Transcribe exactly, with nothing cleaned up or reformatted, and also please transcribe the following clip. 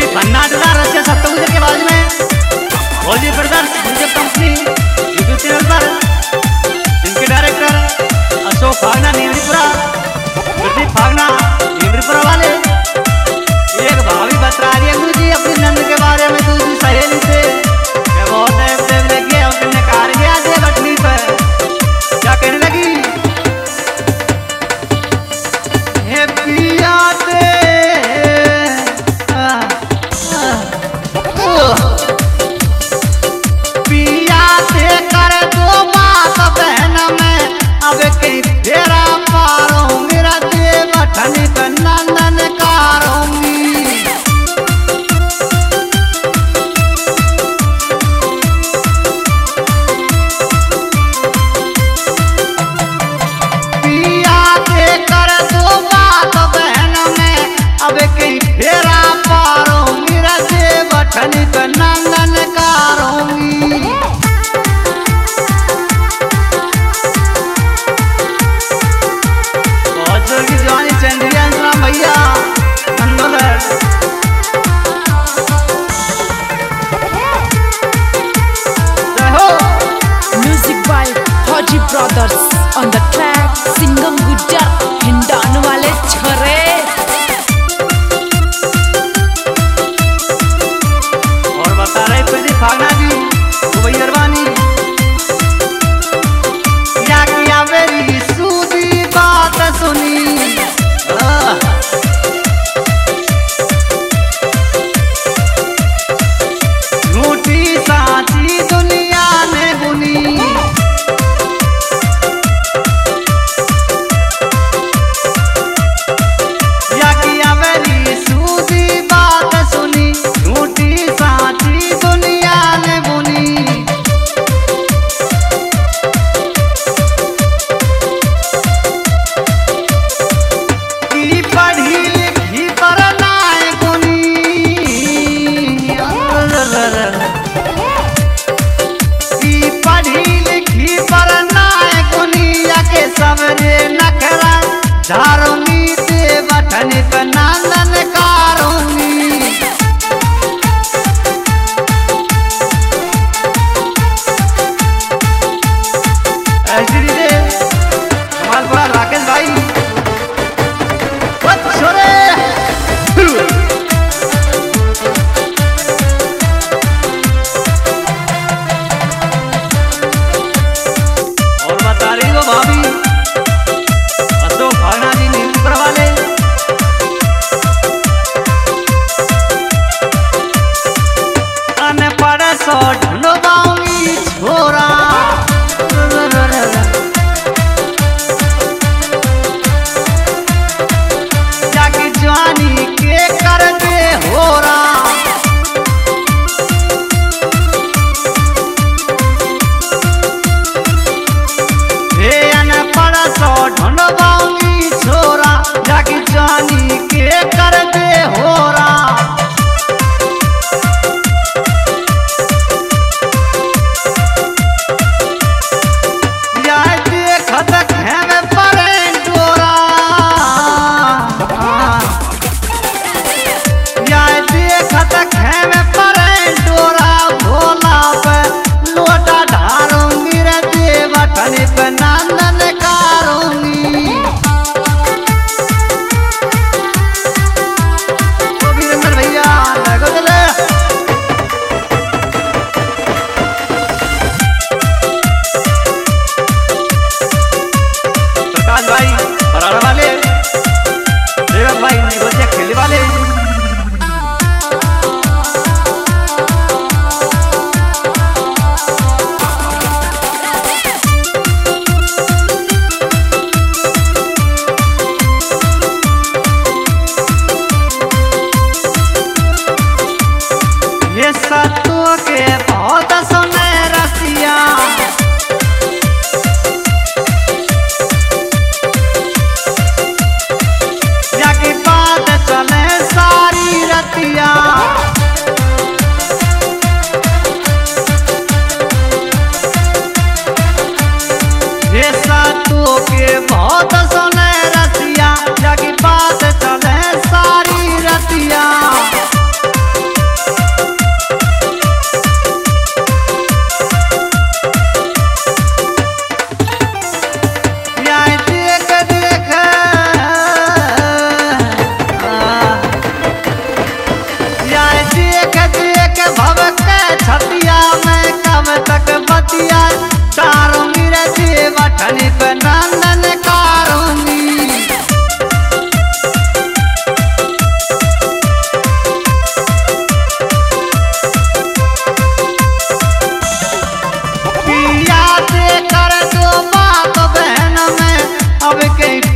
भन्नाटदार रसिया सप्तगुजर के बाजू में Holi brothers music company YouTube channel पर इनके डायरेक्टर अशोक फागना नीमरीपुरा, प्रदीप फागना नीमरीपुरा वाले। एक भाभी बता रही है जी अपनी नंद के बारे में दूसरी सहेली से बहुत टाइम टाइम लगी और तुमने कार गया दे बटनी पर क्या कहने लगी, हे पिया दे पिया दे कर दो बात बहन में अब कहीं तेरा पारो मेरा दे बटनी पर नंदन कारूंगी। अब कहीं फेरा पारो मेरा दे बटनी तो नंदन कारूंगी। बहुत जोर की जवानी चंद्रिया राम भैया मंदोलर। Music by Fauji brothers on the track, Singam Gujjar हिंडान वाले छोरे। बता रहे प्रदीप फागना जी वो भाई अरबानी या किया मेरी सूदी बात सुनी, झूठी साची दुनिया ने बुनी। या किया मेरी सूदी बात सुनी, झूठी साची दुनिया ने बुनी। की पढ़ी लिखी पर नाय गुनी, की पढ़ी लिखी पर नाय गुनिया के सबरे नखरा झारूंगी दे बटनी पर नंदन कारूंगी। राकेश भाई छोरे और बता रही वो भाभी अशोक फागना जी नीमरीपुरा वाले। अनपढ़ सो ढूंढवाऊंगी छोरा, जवानी के कर दे हो रहा। हे अनपढ़ सो ढूंढवाऊंगी छोरा, जाकी जवानी के कर दे हो रहा। देखत है मैं परे डोरा, देखत है मैं परे डोरा, भोला पे लोटा ढारूंगी रे दे बटनी पे नंदन कारूंगी। ओ वीरेंद्र भैया लगो चले प्रकाश भाई बराड़ा वाले, देवक भाई निगोजिया खेली वाले। ये सत्तू के बहुत सोने रसिया, जाके बात चले सारी रतिया। ये सत्तू के बहुत सोने रसिया, जाके बात चले सारी रतिया। गावे के